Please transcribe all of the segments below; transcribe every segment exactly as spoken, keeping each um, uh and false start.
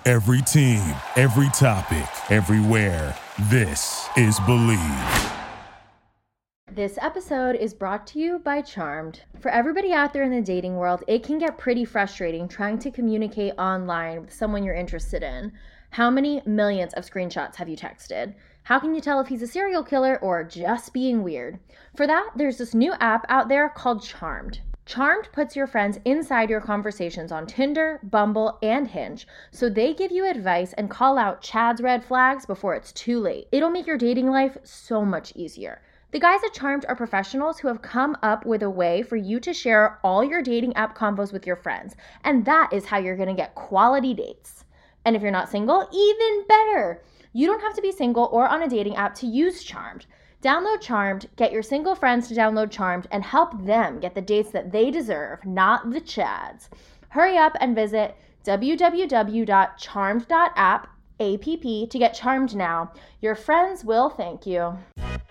Every team, every topic, everywhere. This is Believe. This episode is brought to you by Charmed. For everybody out there in the dating world, it can get pretty frustrating trying to communicate online with someone you're interested in. How many millions of screenshots have you texted? How can you tell if he's a serial killer or just being weird? For that, there's this new app out there called Charmed. Charmed puts your friends inside your conversations on Tinder, Bumble, and Hinge, so they give you advice and call out Chad's red flags before it's too late. It'll make your dating life so much easier. The guys at Charmed are professionals who have come up with a way for you to share all your dating app combos with your friends, and that is how you're going to get quality dates. And if you're not single, even better. You don't have to be single or on a dating app to use Charmed. Download Charmed, get your single friends to download Charmed, and help them get the dates that they deserve, not the Chads. Hurry up and visit w w w dot charmed dot app, A P P, to get Charmed now. Your friends will thank you.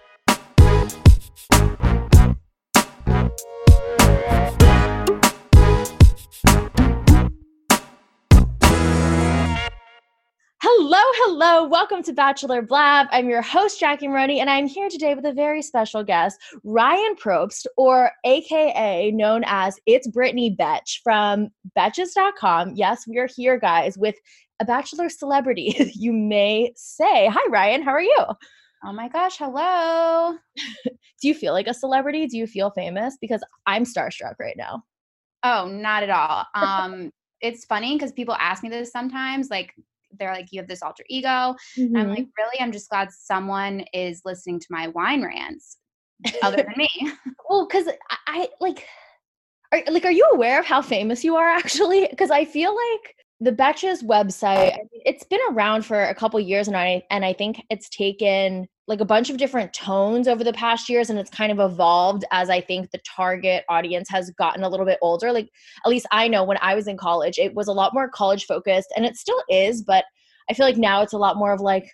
Hello, hello. Welcome to Bachelor Blab. I'm your host, Jackie Maroney, and I'm here today with a very special guest, Ryan Probst, or A K A known as It's Brittany Betch from Betches dot com. Yes, we are here, guys, with a Bachelor celebrity, you may say. Hi, Ryan. How are you? Oh my gosh, hello. Do you feel like a celebrity? Do you feel famous? Because I'm starstruck right now. Oh, not at all. Um, it's funny because people ask me this sometimes, like, they're like, you have this alter ego. Mm-hmm. And I'm like, really? I'm just glad someone is listening to my wine rants other than me. Well, because I, I like, are, like, are you aware of how famous you are actually? Because I feel like the Betches website, I mean, it's been around for a couple years and I, and I think it's taken like a bunch of different tones over the past years, and it's kind of evolved as I think the target audience has gotten a little bit older. Like, at least I know when I was in college, it was a lot more college focused, and it still is, but I feel like now it's a lot more of like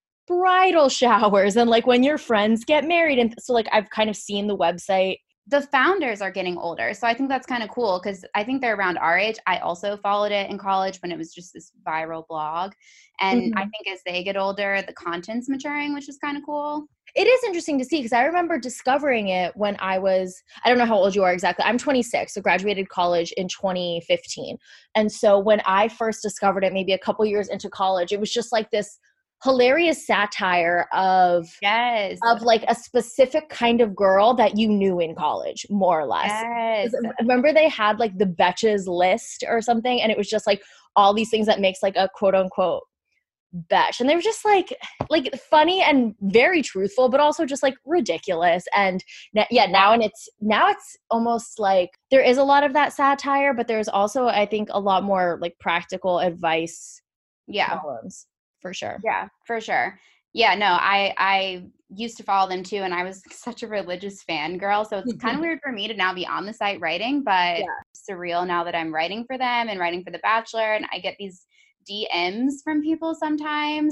bridal showers and like when your friends get married. And so like I've kind of seen the website. The founders are getting older. So I think that's kind of cool because I think they're around our age. I also followed it in college when it was just this viral blog. And mm-hmm. I think as they get older, the content's maturing, which is kind of cool. It is interesting to see because I remember discovering it when I was, I don't know how old you are exactly. I'm twenty-six, so graduated college in twenty fifteen. And so when I first discovered it, maybe a couple years into college, it was just like this hilarious satire of yes of like a specific kind of girl that you knew in college, more or less. Yes. Remember they had like the Betches list or something, and it was just like all these things that makes like a quote unquote Betch, and they were just like like funny and very truthful, but also just like ridiculous. And yeah, now and it's now it's almost like there is a lot of that satire, but there's also I think a lot more like practical advice. Yeah. Columns. For sure. Yeah, for sure. Yeah, no, I I used to follow them too, and I was such a religious fangirl, so it's kind of weird for me to now be on the site writing, but yeah. Surreal now that I'm writing for them and writing for The Bachelor, and I get these D Ms from people sometimes.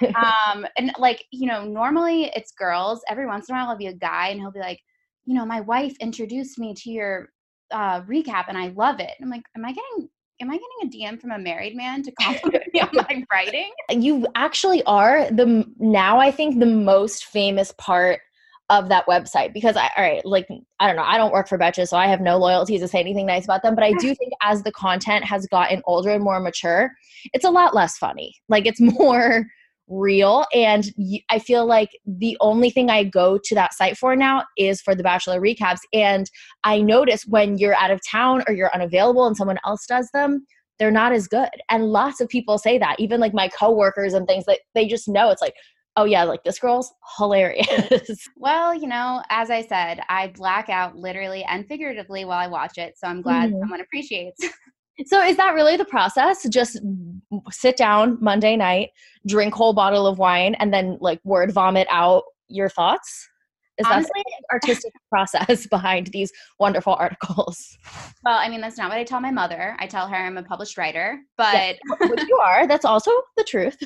um, and like, you know, normally it's girls. Every once in a while I'll be a guy, and he'll be like, you know, my wife introduced me to your uh, recap, and I love it. And I'm like, am I getting... Am I getting a D M from a married man to compliment me on my writing? You actually are the now I think the most famous part of that website because I all right, like I don't know, I don't work for Betches, so I have no loyalty to say anything nice about them, but I do think as the content has gotten older and more mature, it's a lot less funny. Like it's more real, and I feel like the only thing I go to that site for now is for the Bachelor recaps. And I notice when you're out of town or you're unavailable and someone else does them, they're not as good. And lots of people say that, even like my coworkers and things, that they just know it's like, oh yeah, like this girl's hilarious. Well, you know, as I said, I black out literally and figuratively while I watch it, so I'm glad mm-hmm. someone appreciates. So is that really the process? Just sit down Monday night, drink whole bottle of wine, and then like word vomit out your thoughts? Is that Honestly, the artistic process behind these wonderful articles? Well, I mean, that's not what I tell my mother. I tell her I'm a published writer, but yeah, which you are. That's also the truth.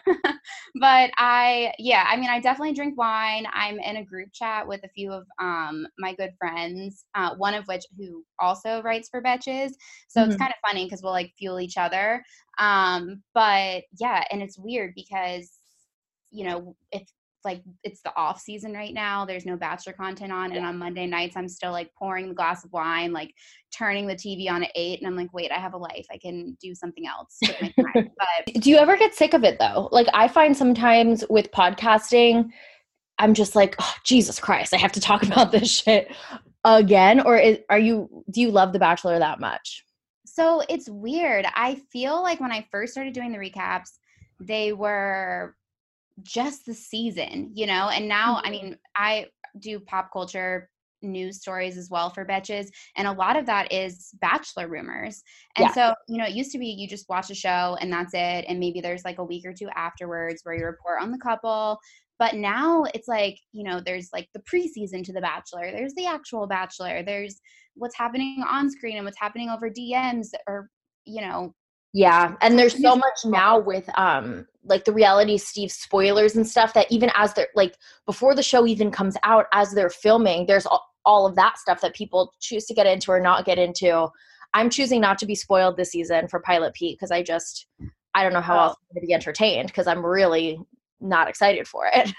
But I, yeah, I mean, I definitely drink wine. I'm in a group chat with a few of um, my good friends, uh, one of which who also writes for Betches. So Mm-hmm. it's kind of funny because we'll like fuel each other. Um, but yeah, and it's weird because, you know, if like it's the off season right now, there's no Bachelor content on, and on Monday nights I'm still like pouring the glass of wine, like turning the T V on at eight, and I'm like, wait, I have a life, I can do something else with my time. But do you ever get sick of it though? Like I find sometimes with podcasting, I'm just like, oh, Jesus Christ, I have to talk about this shit again. Or is, are you do you love The Bachelor that much? So it's weird. I feel like when I first started doing the recaps, they were just the season, you know, and now, I mean, I do pop culture news stories as well for Betches, and a lot of that is Bachelor rumors. And yeah. So, you know, it used to be you just watch a show and that's it, and maybe there's like a week or two afterwards where you report on the couple. But now it's like, you know, there's like the preseason to The Bachelor, there's the actual Bachelor, there's what's happening on screen and what's happening over D Ms, or, you know. Yeah, and there's so much now with um like the reality Steve spoilers and stuff that even as they're like before the show even comes out, as they're filming, there's all, all of that stuff that people choose to get into or not get into. I'm choosing not to be spoiled this season for Pilot Pete because I just I don't know how oh. else I'm going to be entertained because I'm really not excited for it.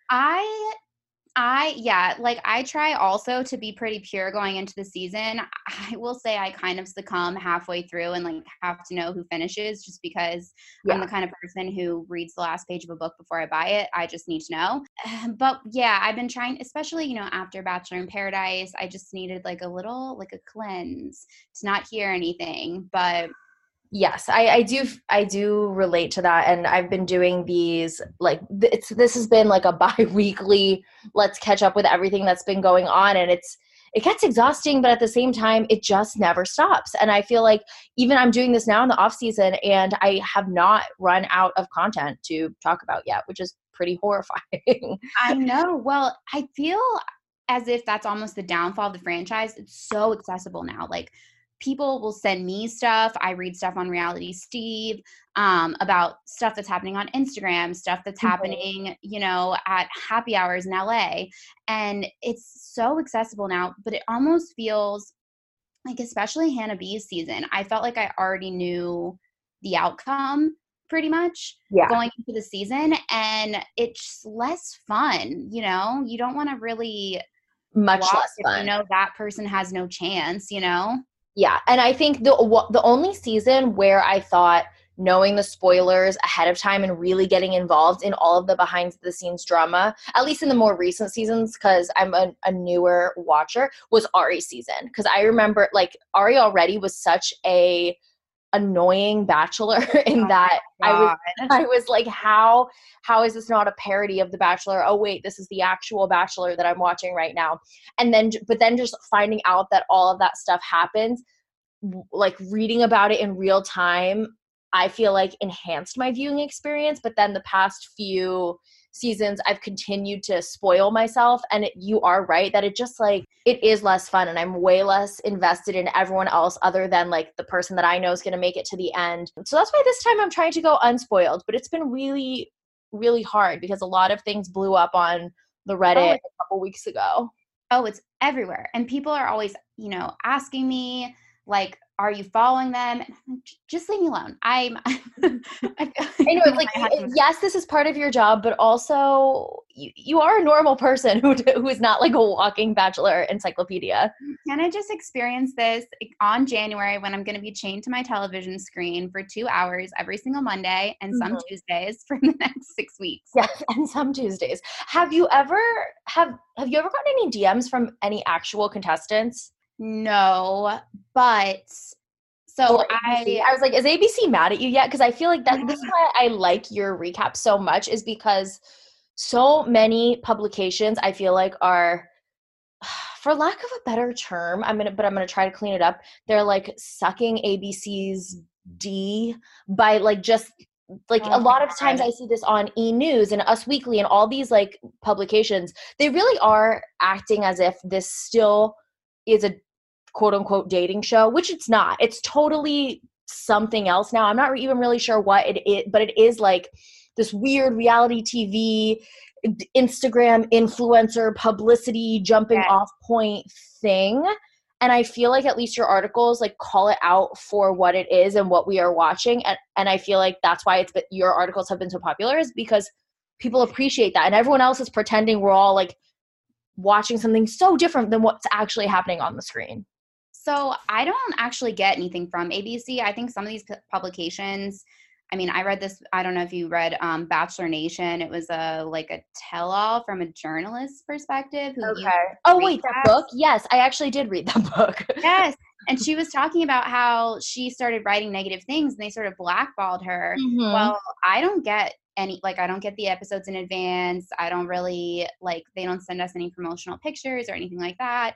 I I, yeah, like I try also to be pretty pure going into the season. I will say I kind of succumb halfway through and like have to know who finishes just because yeah. I'm the kind of person who reads the last page of a book before I buy it. I just need to know. But yeah, I've been trying, especially, you know, after Bachelor in Paradise, I just needed like a little, like a cleanse to not hear anything. But yes, I, I do. I do relate to that, and I've been doing these like it's. This has been like a bi-weekly. Let's catch up with everything that's been going on, and it's it gets exhausting, but at the same time, it just never stops. And I feel like even I'm doing this now in the off season, and I have not run out of content to talk about yet, which is pretty horrifying. I know. Well, I feel as if that's almost the downfall of the franchise. It's so accessible now, like. People will send me stuff. I read stuff on Reality Steve um, about stuff that's happening on Instagram, stuff that's mm-hmm. happening, you know, at happy hours in L A. And it's so accessible now, but it almost feels like, especially Hannah B's season, I felt like I already knew the outcome pretty much yeah. going into the season. And it's less fun, you know, you don't want to really much less if fun. You know, that person has no chance, you know? Yeah, and I think the the only season where I thought knowing the spoilers ahead of time and really getting involved in all of the behind-the-scenes drama, at least in the more recent seasons, because I'm a, a newer watcher, was Ari's season. Because I remember, like, Ari already was such a annoying bachelor in oh that I was I was like, how how is this not a parody of The Bachelor? Oh wait, this is the actual Bachelor that I'm watching right now. And then but then just finding out that all of that stuff happens, like reading about it in real time, I feel like enhanced my viewing experience. But then the past few seasons I've continued to spoil myself, and it, you are right that it just like it is less fun, and I'm way less invested in everyone else other than like the person that I know is going to make it to the end. So that's why this time I'm trying to go unspoiled, but it's been really really hard because a lot of things blew up on the Reddit oh, a couple weeks ago. Oh, it's everywhere, and people are always, you know, asking me like, are you following them? Just leave me alone. I'm, I know it's like, yes, this is part of your job, but also you, you are a normal person who who is not like a walking Bachelor encyclopedia. Can I just experience this on January when I'm going to be chained to my television screen for two hours every single Monday and some mm-hmm. Tuesdays for the next six weeks? Yes, and some Tuesdays. Have you ever have have you ever gotten any D Ms from any actual contestants? No, but so I I was like, is A B C mad at you yet? Because I feel like that this is why I like your recap so much, is because so many publications I feel like are, for lack of a better term, I'm gonna but I'm gonna try to clean it up. They're like sucking A B C's D by like just like Oh a lot my of times God. I see this on E! News and Us Weekly and all these like publications. They really are acting as if this still is a quote unquote dating show, which it's not. It's totally something else now. I'm not even really sure what it is, but it is like this weird reality T V, Instagram influencer publicity jumping Yes. off point thing. And I feel like at least your articles like call it out for what it is and what we are watching. And, and I feel like that's why it's been, your articles have been so popular, is because people appreciate that. And everyone else is pretending we're all like watching something so different than what's actually happening on the screen. So I don't actually get anything from A B C. I think some of these p- publications, I mean, I read this, I don't know if you read um, Bachelor Nation. It was a like a tell-all from a journalist's perspective. Who used Oh, wait, that recaps. book? Yes, I actually did read that book. Yes. And she was talking about how she started writing negative things and they sort of blackballed her. Mhm. Well, I don't get any, like, I don't get the episodes in advance. I don't really, like, they don't send us any promotional pictures or anything like that.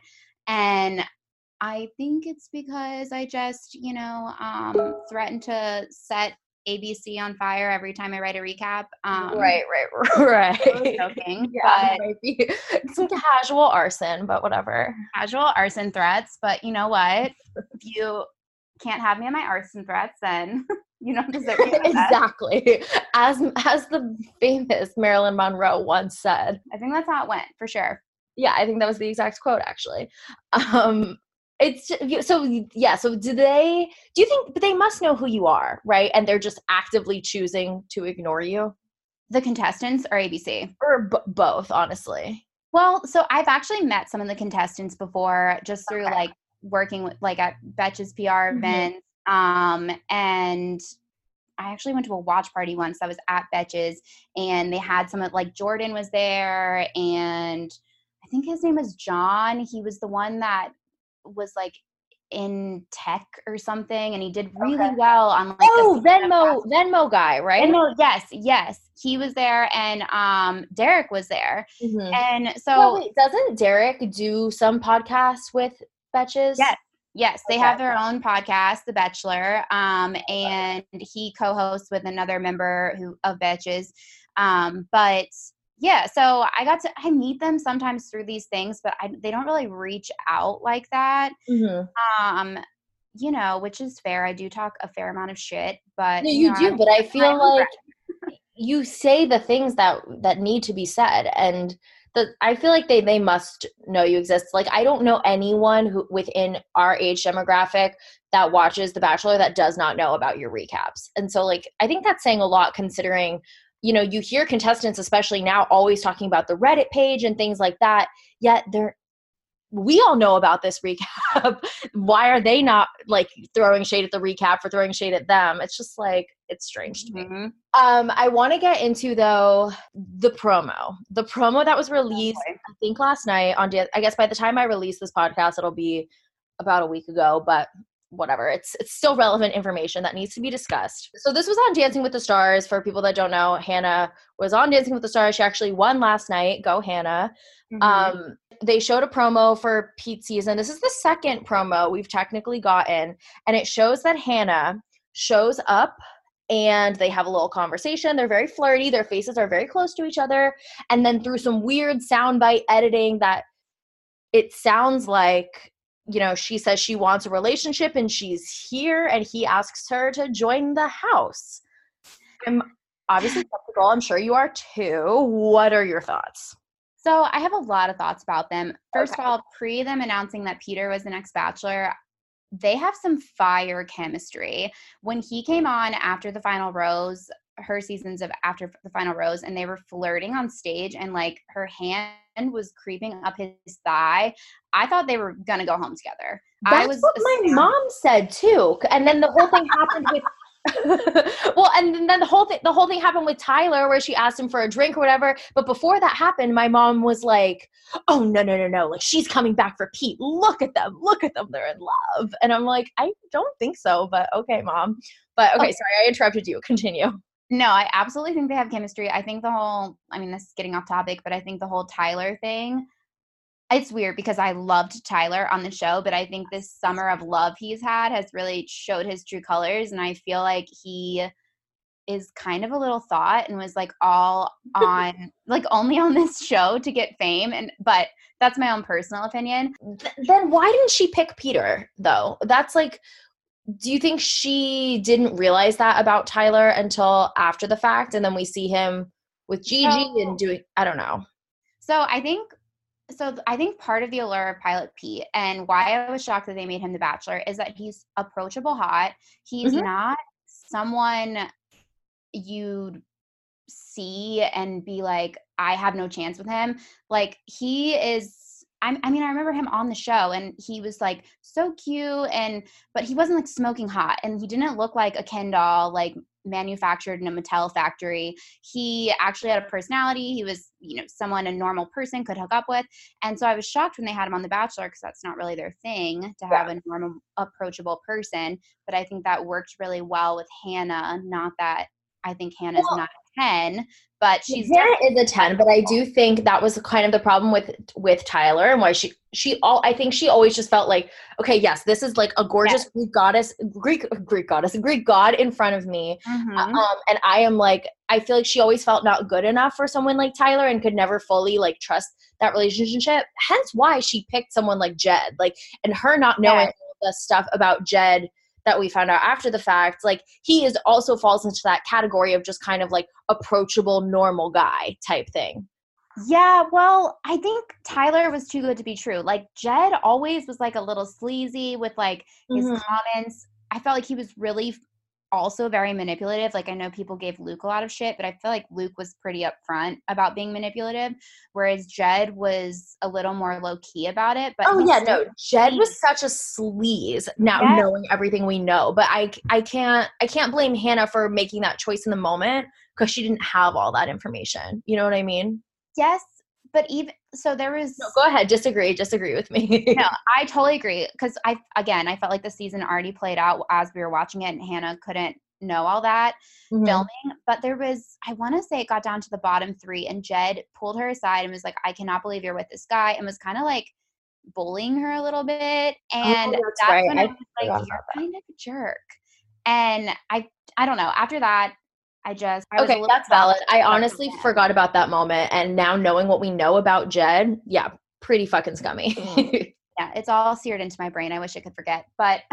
And I think it's because I just, you know, um, threaten to set A B C on fire every time I write a recap. Um, Right, right, right. I was joking, Yeah, it but might be some casual arson, but whatever. casual arson threats. But you know what? If you can't have me on my arson threats, then you don't deserve me. Exactly. As as the famous Marilyn Monroe once said. I think that's how it went, for sure. Yeah, I think that was the exact quote, actually. Um, it's ju- so yeah. So do they? Do you think? But they must know who you are, right? And they're just actively choosing to ignore you, The contestants or A B C? or b- both, honestly. Well, so I've actually met some of the contestants before, just through Okay. like working with like at Betches P R Mhm. events. Um, and I actually went to a watch party once that was at Betches, and they had some of like Jordan was there, and I think his name was John. He was the one that was like in tech or something, and he did really Okay. well on like Oh, the Venmo, Venmo guy, right? Venmo, yes, yes, he was there, and um, Derek was there, Mhm. and so Well, wait, doesn't Derek do some podcasts with Betches? yes, yes, they Okay. have their own podcast, The Bachelor, um, and he co-hosts with another member who of Betches, um, but yeah, so I got to I meet them sometimes through these things, but I, they don't really reach out like that. Mhm. Um, you know, which is fair. I do talk a fair amount of shit, but No, you you know, do, I'm but I my feel own like you say the things that that need to be said, and the I feel like they they must know you exist. Like I don't know anyone who within our age demographic that watches The Bachelor that does not know about your recaps. And so like I think that's saying a lot, considering, you know, you hear contestants, especially now, always talking about the Reddit page and things like that, yet they're we all know about this recap. Why are they not like throwing shade at the recap for throwing shade at them? It's just like, it's strange to me. Mhm. Um, I want to get into though the promo, the promo that was released, Okay. I think last night on, Dan- I guess by the time I release this podcast, it'll be about a week ago, but whatever. It's it's still relevant information that needs to be discussed. So this was on Dancing with the Stars. For people that don't know, Hannah was on Dancing with the Stars. She actually won last night. Go Hannah. Mhm. Um, they showed a promo for Pete's season. This is the second promo we've technically gotten, and it shows that Hannah shows up and they have a little conversation. They're very flirty. Their faces are very close to each other. And then through some weird soundbite editing that it sounds like, you know, she says she wants a relationship and she's here, and he asks her to join the house. I'm obviously skeptical. I'm sure you are too. What are your thoughts? So I have a lot of thoughts about them. First Okay. of all, pre them announcing that Peter was the next Bachelor, they have some fire chemistry. When he came on after the final rose, her seasons of after the final rose, and they were flirting on stage, and like her hand was creeping up his thigh, I thought they were gonna go home together. That's I was what my astounded. mom said too. And then the whole thing happened with well, and then the whole thing the whole thing happened with Tyler, where she asked him for a drink or whatever. But before that happened, my mom was like, "Oh no, no, no, no! Like she's coming back for Pete. Look at them, look at them. They're in love." And I'm like, I don't think so, but okay, mom. But okay, Okay. sorry, I interrupted you. Continue. No, I absolutely think they have chemistry. I think the whole, I mean, this is getting off topic, but I think the whole Tyler thing, it's weird because I loved Tyler on the show, but I think this summer of love he's had has really showed his true colors. And I feel like he is kind of a little thought and was like all on like only on this show to get fame. And but that's my own personal opinion. Th- then why didn't she pick Peter though? That's like, do you think she didn't realize that about Tyler until after the fact, and then we see him with Gigi so, and doing, I don't know. So I think So I think part of the allure of Pilot Pete and why I was shocked that they made him the Bachelor is that he's approachable hot. He's mm-hmm. not someone you'd see and be like, I have no chance with him. Like he is, I, I mean, I remember him on the show and he was like so cute and, but he wasn't like smoking hot and he didn't look like a Ken doll, like manufactured in a Mattel factory. He actually had a personality. He was, you know, someone a normal person could hook up with. And so I was shocked when they had him on The Bachelor because that's not really their thing to have yeah. a normal, approachable person. But I think that worked really well with Hannah. Not that I think Hannah's well, not a ten, but she's Hannah is a ten. But I do think that was kind of the problem with with Tyler and why she she all I think she always just felt like, okay, yes, this is like a gorgeous yeah. Greek goddess, Greek Greek goddess, Greek god in front of me, mm-hmm. um, and I am like, I feel like she always felt not good enough for someone like Tyler and could never fully like trust that relationship. Hence why she picked someone like Jed, like, and her not knowing yeah. the stuff about Jed that we found out after the fact, like he is also falls into that category of just kind of like approachable, normal guy type thing. Yeah, well, I think Tyler was too good to be true. Like Jed always was like a little sleazy with like his mm-hmm. comments. I felt like he was really also very manipulative. Like I know people gave Luke a lot of shit, but I feel like Luke was pretty upfront about being manipulative, whereas Jed was a little more low key about it. But oh yeah, no, Jed was such a sleaze. Now yes. knowing everything we know, but I I can't I can't blame Hannah for making that choice in the moment because she didn't have all that information. You know what I mean? Yes, but even so, there was. No, go ahead. Disagree. Disagree with me. No, I totally agree. Because I, again, I felt like the season already played out as we were watching it, and Hannah couldn't know all that mm-hmm. filming. But there was, I want to say, it got down to the bottom three, and Jed pulled her aside and was like, "I cannot believe you're with this guy," and was kind of like bullying her a little bit. And oh, that's, that's right. when I, I was like, "You're that. kind of a jerk." And I, I don't know. After that. I just I okay, that's valid. I honestly forgot about that moment, and now knowing what we know about Jed, yeah, pretty fucking scummy. mm. Yeah, it's all seared into my brain. I wish I could forget, but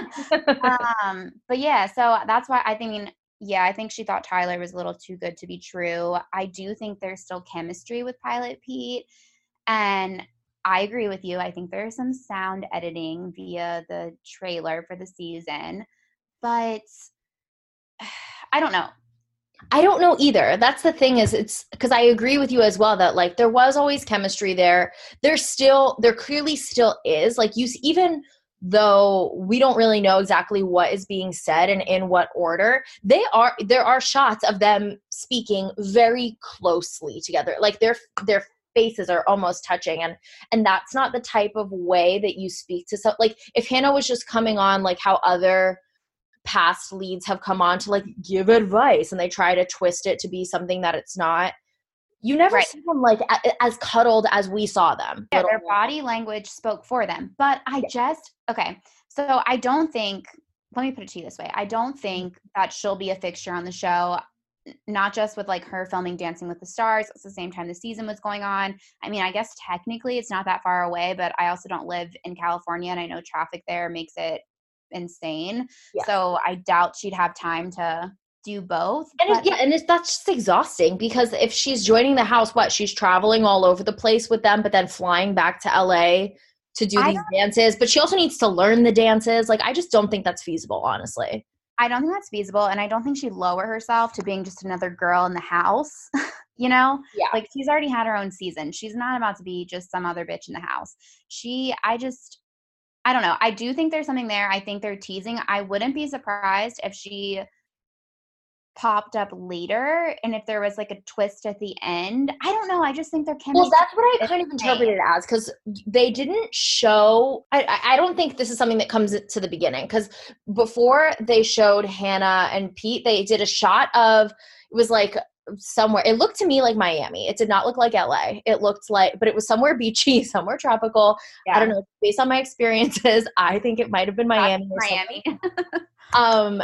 um, but yeah. So that's why I think. Yeah, I think she thought Tyler was a little too good to be true. I do think there's still chemistry with Pilot Pete, and I agree with you. I think there's some sound editing via the trailer for the season, but I don't know. I don't know either. That's the thing is it's because I agree with you as well that like there was always chemistry there. There's still, there clearly still is like you, even though we don't really know exactly what is being said and in what order, they are, there are shots of them speaking very closely together. Like their, their faces are almost touching. And, and that's not the type of way that you speak to so like if Hannah was just coming on like how other past leads have come on to like give advice and they try to twist it to be something that it's not. You never right. see them like a, as cuddled as we saw them. Yeah, their body language spoke for them. But I yeah. just, okay, so I don't think, let me put it to you this way. I don't think that she'll be a fixture on the show, not just with like her filming Dancing with the Stars. It's the same time the season was going on. I mean, I guess technically it's not that far away, but I also don't live in California and I know traffic there makes it insane. Yeah. So I doubt she'd have time to do both. And but- it, yeah, and it's, that's just exhausting because if she's joining the house, what, she's traveling all over the place with them, but then flying back to L A to do I these dances. But she also needs to learn the dances. Like, I just don't think that's feasible, honestly. I don't think that's feasible. And I don't think she'd lower herself to being just another girl in the house. You know? Yeah. Like, she's already had her own season. She's not about to be just some other bitch in the house. She, I just... I don't know. I do think there's something there. I think they're teasing. I wouldn't be surprised if she popped up later and if there was like a twist at the end. I don't know. I just think they're chemistry. Well, that's what I kind of interpreted it as because they didn't show – I I don't think this is something that comes to the beginning because before they showed Hannah and Pete, they did a shot of – it was like – somewhere. It looked to me like Miami. It did not look like L A. It looked like, but it was somewhere beachy, somewhere tropical. Yeah. I don't know. Based on my experiences, I think it might have been Miami. Miami. um,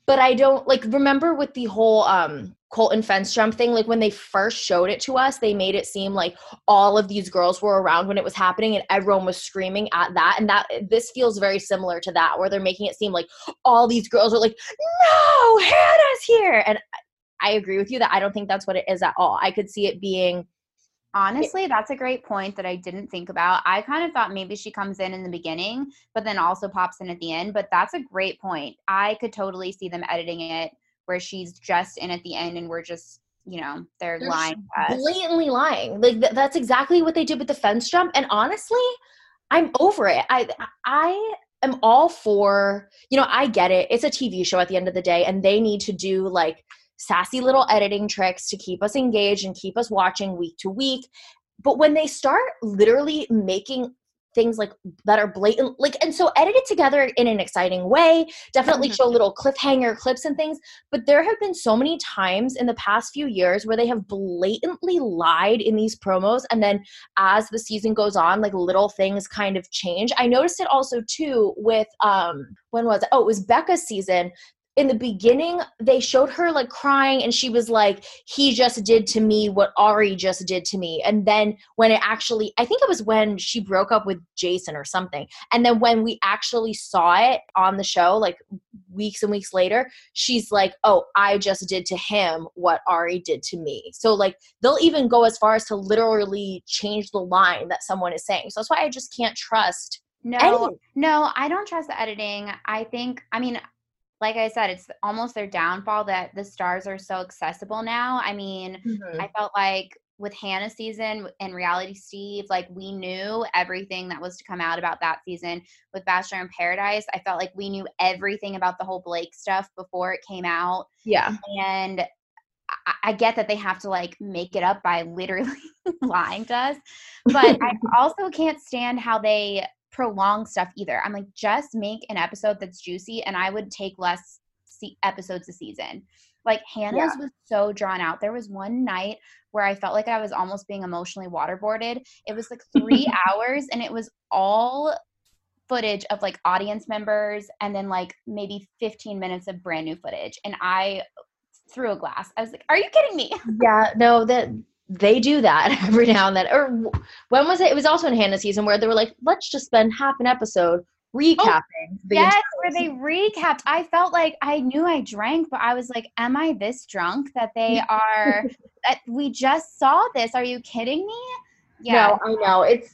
but I don't, like, remember with the whole um, Colton fence jump thing, like when they first showed it to us, they made it seem like all of these girls were around when it was happening and everyone was screaming at that. And that this feels very similar to that, where they're making it seem like all these girls are like, no, Hannah's here. And I agree with you that I don't think that's what it is at all. I could see it being. Honestly, that's a great point that I didn't think about. I kind of thought maybe she comes in in the beginning, but then also pops in at the end. But that's a great point. I could totally see them editing it where she's just in at the end and we're just, you know, they're, they're lying to us. Blatantly lying. Like th- that's exactly what they did with the fence jump. And honestly, I'm over it. I I am all for, you know, I get it. It's a T V show at the end of the day, and they need to do like sassy little editing tricks to keep us engaged and keep us watching week to week. But when they start literally making things like that are blatant, like, and so edit it together in an exciting way, definitely show little cliffhanger clips and things. But there have been so many times in the past few years where they have blatantly lied in these promos. And then as the season goes on, like little things kind of change. I noticed it also too with, um, when was it? Oh, it was Becca's season. In the beginning, they showed her like crying and she was like, he just did to me what Ari just did to me. And then when it actually, I think it was when she broke up with Jason or something. And then when we actually saw it on the show, like weeks and weeks later, she's like, oh, I just did to him what Ari did to me. So like they'll even go as far as to literally change the line that someone is saying. So that's why I just can't trust. No, anything. no, I don't trust the editing. I think, I mean, like I said, it's almost their downfall that the stars are so accessible now. I mean, mm-hmm. I felt like with Hannah's season and Reality Steve, like we knew everything that was to come out about that season. With Bachelor in Paradise, I felt like we knew everything about the whole Blake stuff before it came out. Yeah. And I, I get that they have to like make it up by literally lying to us. But I also can't stand how they prolong stuff either. I'm like, just make an episode that's juicy, and I would take less se- episodes a season. Like Hannah's yeah. was so drawn out. There was one night where I felt like I was almost being emotionally waterboarded. It was like three hours, and it was all footage of like audience members, and then like maybe fifteen minutes of brand new footage. And I threw a glass. I was like, "Are you kidding me?" Yeah, no, that. They do that every now and then. Or when was it? It was also in Hannah's season where they were like, let's just spend half an episode recapping. Oh, yes, where they recapped. I felt like I knew I drank, but I was like, am I this drunk that they are, that we just saw this? Are you kidding me? Yeah. No, I know. It's,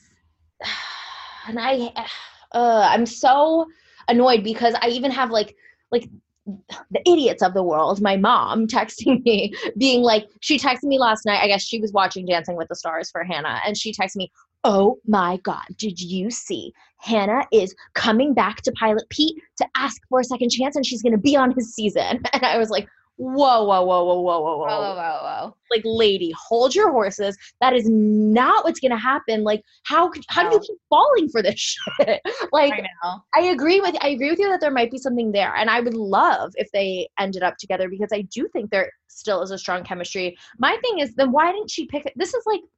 and I, uh, I'm so annoyed because I even have like, like, the idiots of the world, my mom texting me being like, she texted me last night, I guess she was watching Dancing with the Stars for Hannah, and she texted me, oh my God, did you see Hannah is coming back to Pilot Pete to ask for a second chance and she's going to be on his season? And I was like, whoa, whoa, whoa, whoa, whoa, whoa, whoa, whoa, whoa, whoa. Like, lady, hold your horses. That is not what's going to happen. Like, how how no. do you keep falling for this shit? Like, I know. I agree with I agree with you that there might be something there, and I would love if they ended up together because I do think there still is a strong chemistry. My thing is, then why didn't she pick? This is like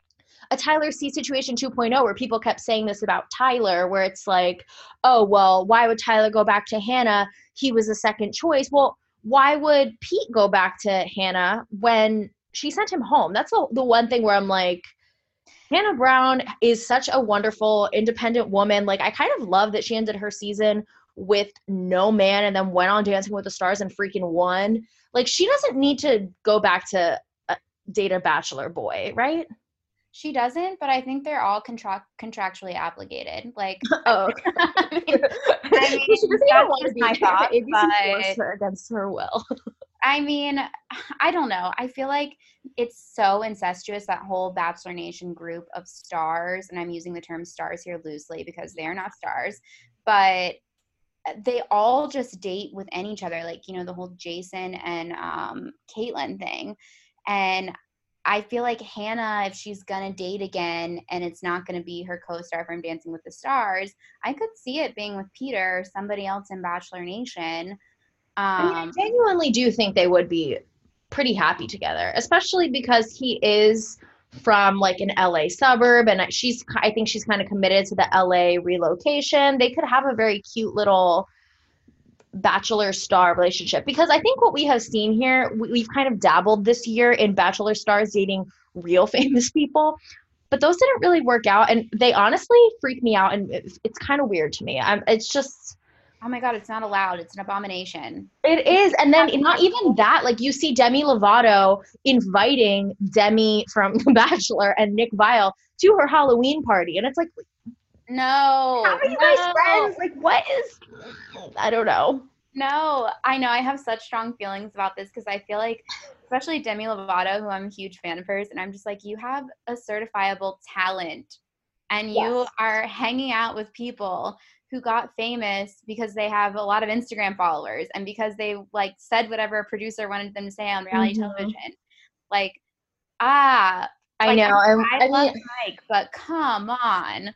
a Tyler C situation two point oh, where people kept saying this about Tyler, where it's like, oh, well, why would Tyler go back to Hannah? He was a second choice. Well, why would Pete go back to Hannah when she sent him home? That's the, the one thing where I'm like, Hannah Brown is such a wonderful, independent woman. Like, I kind of love that she ended her season with no man and then went on Dancing with the Stars and freaking won. Like, she doesn't need to go back to uh, date a bachelor boy, right? She doesn't, but I think they're all contract contractually obligated. Like, oh, I mean, I mean she doesn't even want to be my thought, but her against her will. I mean, I don't know. I feel like it's so incestuous, that whole Bachelor Nation group of stars, and I'm using the term stars here loosely because they are not stars, but they all just date within each other. Like, you know, the whole Jason and um, Caitlyn thing, and I feel like Hannah, if she's going to date again and it's not going to be her co-star from Dancing with the Stars, I could see it being with Peter, somebody else in Bachelor Nation. Um, I mean, I genuinely do think they would be pretty happy together, especially because he is from like an L A suburb, and she's, I think she's kind of committed to the L A relocation. They could have a very cute little bachelor star relationship, because I think what we have seen here, we, we've kind of dabbled this year in bachelor stars dating real famous people, but those didn't really work out, and they honestly freak me out, and it's, it's kind of weird to me. I'm, it's just, oh my God, it's not allowed. It's an abomination. It is. And then not even that, like you see Demi Lovato inviting Demi from The Bachelor and Nick Viall to her Halloween party. And it's like, no. How are you no. guys friends? Like, what is, I don't know. No, I know. I have such strong feelings about this because I feel like, especially Demi Lovato, who I'm a huge fan of hers, and I'm just like, you have a certifiable talent and you Yes. are hanging out with people who got famous because they have a lot of Instagram followers and because they like said whatever a producer wanted them to say on reality Mhm. television. Like, ah, I like, know. I, I, I I love mean, Mike, but come on.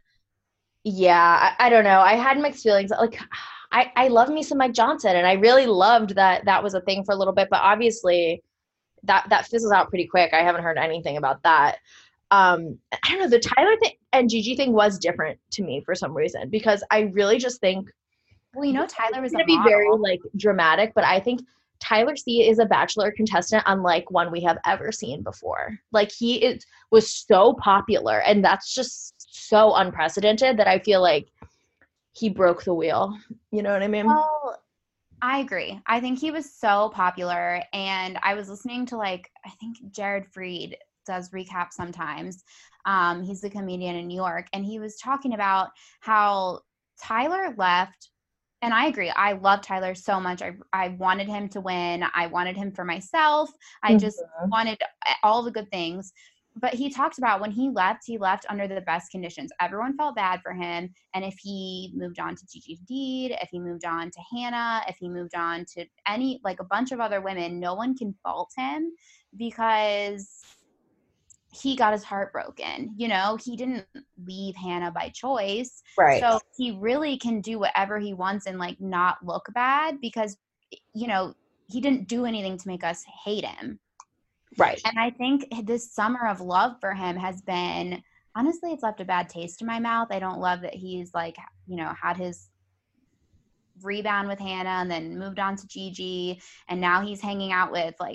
yeah, I, I don't know. I had mixed feelings. Like, I, I love me some Mike Johnson, and I really loved that that was a thing for a little bit, but obviously that, that fizzles out pretty quick. I haven't heard anything about that. Um, I don't know, the Tyler thing and Gigi thing was different to me for some reason, because I really just think, Well, you know, Tyler was going a to be model. very like dramatic, but I think Tyler C is a Bachelor contestant unlike one we have ever seen before. Like, he is was so popular, and that's just so unprecedented that I feel like he broke the wheel. You know what I mean? Well, I agree. I think he was so popular, and I was listening to, like, I think Jared Freed does recap sometimes. Um, he's a comedian in New York, and he was talking about how Tyler left, and I agree. I love Tyler so much. I I wanted him to win. I wanted him for myself. I just Mhm. wanted all the good things. But he talked about when he left, he left under the best conditions. Everyone felt bad for him. And if he moved on to Gigi Hadid, if he moved on to Hannah, if he moved on to any, like a bunch of other women, no one can fault him because he got his heart broken. You know, he didn't leave Hannah by choice. Right. So he really can do whatever he wants and like not look bad because, you know, he didn't do anything to make us hate him. Right. And I think this summer of love for him has been, honestly, it's left a bad taste in my mouth. I don't love that he's like, you know, had his rebound with Hannah and then moved on to Gigi. And now he's hanging out with like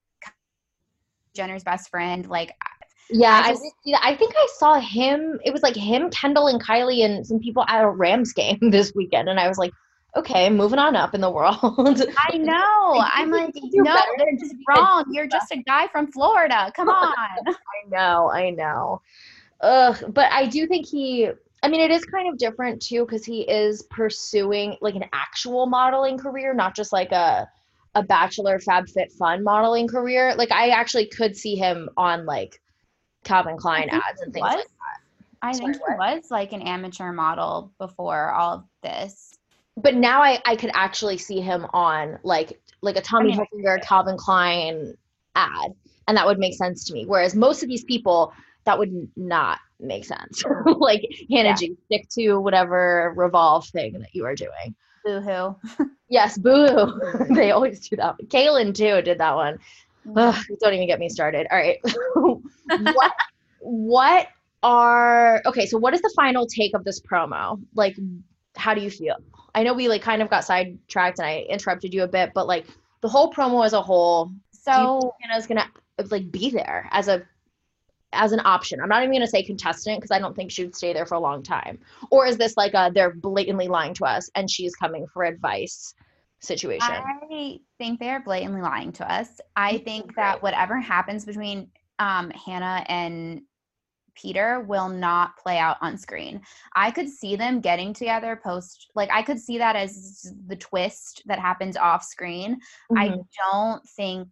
Jenner's best friend. Like, Yeah, I I, just- did see that. I think I saw him. It was like him, Kendall, and Kylie, and some people at a Rams game this weekend, and I was like, okay, moving on up in the world. I know. I'm like, You're no, better they're than just to be wrong. You're just a guy from Florida. Come on. I know, I know. Ugh, but I do think he, I mean, it is kind of different too, because he is pursuing like an actual modeling career, not just like a a Bachelor Fab Fit Fun modeling career. Like, I actually could see him on like Calvin Klein think ads and he things like was. that. I Sorry, think he was like an amateur model before all of this. But now I, I could actually see him on like like a Tommy I mean, Hilfiger, Calvin Klein ad, and that would make sense to me. Whereas most of these people, that would n- not make sense. Like, Hannah Yeah. G, stick to whatever Revolve thing that you are doing. Boo-hoo. Yes, boo. They always do that. Kaylin too did that one. Ugh, don't even get me started. All right. what what are okay, so what is the final take of this promo? Like, how do you feel? I know we like kind of got sidetracked and I interrupted you a bit, but like the whole promo as a whole, do you So think Hannah's gonna like be there as a as an option? I'm not even gonna say contestant because I don't think she would stay there for a long time. Or is this like a they're blatantly lying to us and she's coming for advice situation? I think they're blatantly lying to us. I think that whatever happens between um, Hannah and Peter will not play out on screen. I could see them getting together post, like I could see that as the twist that happens off screen. I Mhm. don't think,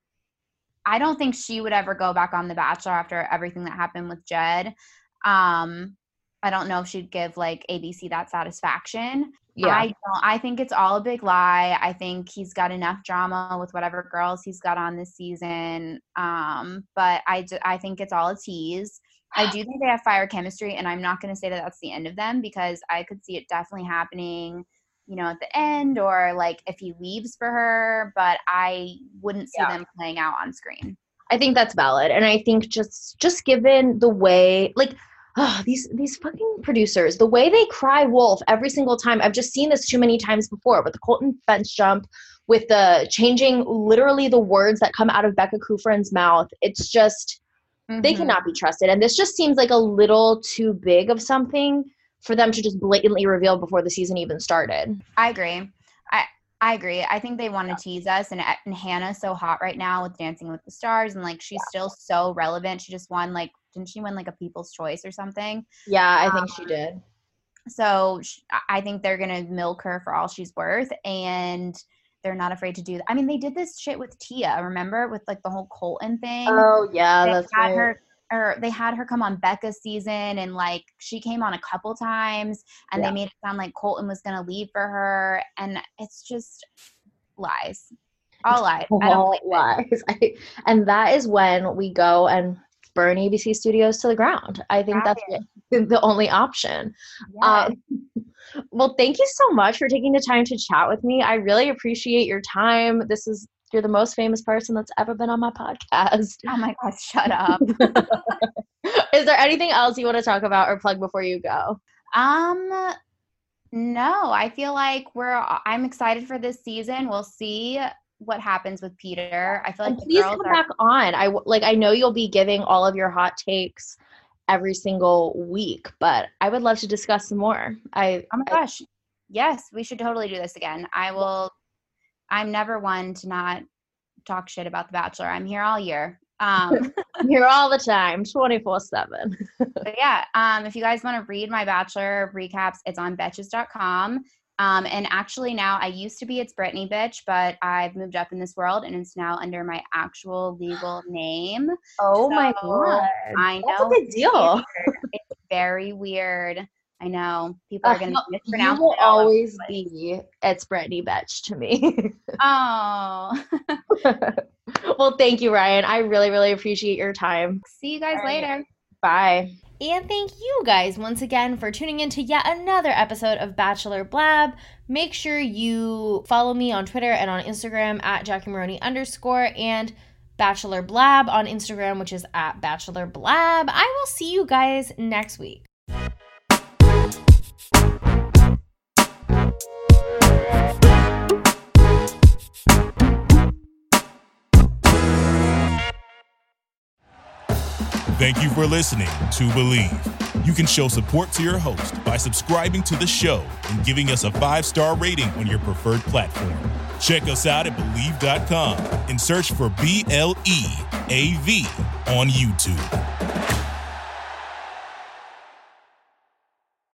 I don't think she would ever go back on The Bachelor after everything that happened with Jed. Um, I don't know if she'd give like A B C that satisfaction. Yeah. I don't. I think it's all a big lie. I think he's got enough drama with whatever girls he's got on this season. Um, but I, d- I think it's all a tease. I do think they have fire chemistry, and I'm not going to say that that's the end of them because I could see it definitely happening, you know, at the end or like if he leaves for her. But I wouldn't see Yeah. them playing out on screen. I think that's valid. And I think just just given the way, like, oh, these these fucking producers, the way they cry wolf every single time. I've just seen this too many times before with the Colton fence jump, with the changing literally the words that come out of Becca Kufrin's mouth. It's just, mm-hmm. they cannot be trusted. And this just seems like a little too big of something for them to just blatantly reveal before the season even started. I agree. I I agree. I think they want to tease us, and, and Hannah's so hot right now with Dancing with the Stars, and like she's yeah. still so relevant. She just won like, didn't she win like a People's Choice or something? Yeah, I think um, she did. So she, I think they're gonna milk her for all she's worth, and they're not afraid to do that. I mean, they did this shit with Tia, remember, with like the whole Colton thing. Oh yeah, they that's had right. her. Or they had her come on Becca's season, and like she came on a couple times, and yeah. they made it sound like Colton was gonna leave for her, and it's just lies, all lies. All I don't lies. I, and that is when we go and burn A B C Studios to the ground. I think that's the, the only option. Yeah. Um, well, thank you so much for taking the time to chat with me. I really appreciate your time. This is You're the most famous person that's ever been on my podcast. Oh my God, shut up. Is there anything else you want to talk about or plug before you go? Um, no, I feel like we're, I'm excited for this season. We'll see what happens with Peter. I feel like and please come are- back on. I like, I know you'll be giving all of your hot takes every single week, but I would love to discuss some more. I, oh my I, gosh. Yes, we should totally do this again. I will. I'm never one to not talk shit about The Bachelor. I'm here all year. Um, I'm here all the time, twenty-four seven. But yeah, um, if you guys want to read my Bachelor recaps, it's on betches dot com. Um, and actually now, I used to be It's Brittany Bitch, but I've moved up in this world, and it's now under my actual legal name. Oh so my God. I know. That's a big deal. It's very weird. I know people are going to uh, mispronounce it. You will always be It's Brittany Bitch to me. Oh. Well, thank you, Ryan. I really, really appreciate your time. See you guys All later. Right. Bye. And thank you guys once again for tuning in to yet another episode of Bachelor Blab. Make sure you follow me on Twitter and on Instagram at Jackie Maroney underscore and Bachelor Blab on Instagram, which is at Bachelor Blab. I will see you guys next week. Thank you for listening to Believe. You can show support to your host by subscribing to the show and giving us a five-star rating on your preferred platform. Check us out at Believe dot com and search for B L E A V on YouTube.